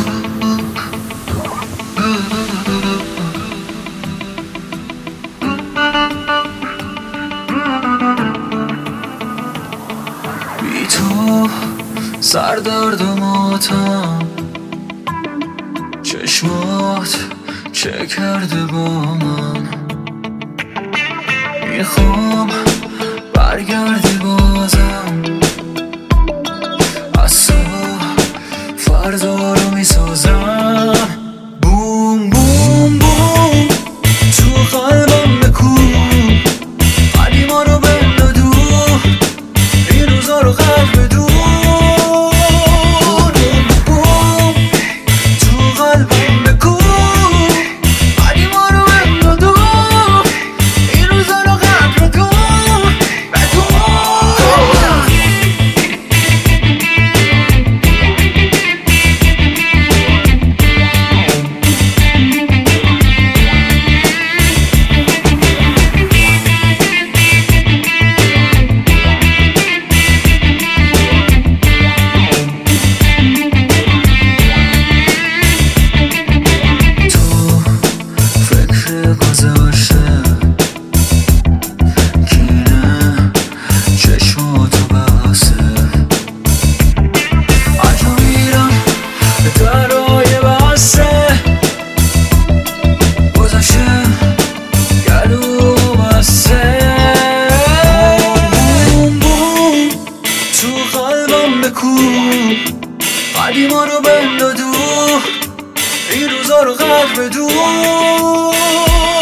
بی تو سردرد و ماتم، چشمات چه کرده با من. میخوام برگردی بازم، از تو فردا رو میسازم. بوم بوم بوم تو قلبم بکن، قدیما رو بنداز دور، این روزا رو قلب بدون. بوم بوم تو قلبم بکن، قدیما رو بنداز دور، این روزا رو قلب بدون. قدیما رو بنداز دور، این روزا رو قدر بدون.